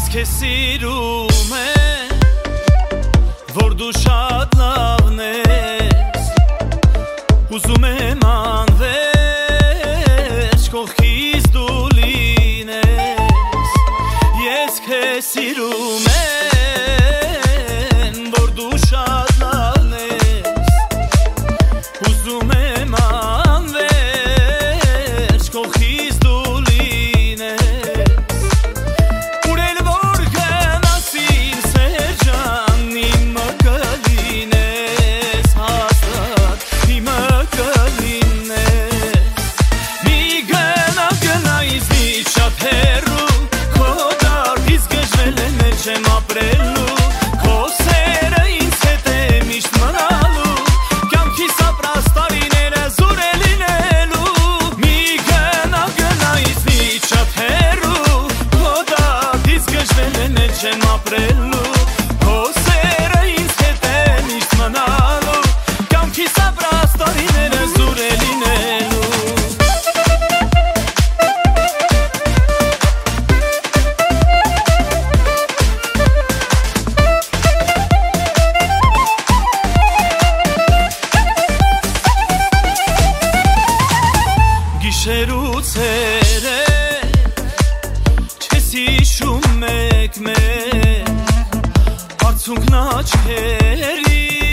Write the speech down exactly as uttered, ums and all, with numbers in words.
Ես քեզ սիրում եմ, որ դու շատ լավն ես, ուզում եմ անվերջ կողքից դու լինես, ես քեզ սիրում եմ, որ դու շատ լավն ես, ուզում եմ անվերջ կողքից դու չեմ ապրելու, քո սերը ինձ հետ է միշտ մնալու, կյանքիս ապրած տարիները զուր է լինելու, մի գնա գնա ինձնից շատ հեռու, քո դատից գժվել են էլ չեմ ապրելու, քո սերը ինձ հետ է միշտ մնալու, կյանքիս ապրած տարիները զուր է լինելու. Գիշերուց երեք չես հիշում մեկ-մեկ, արցունքն աչքերի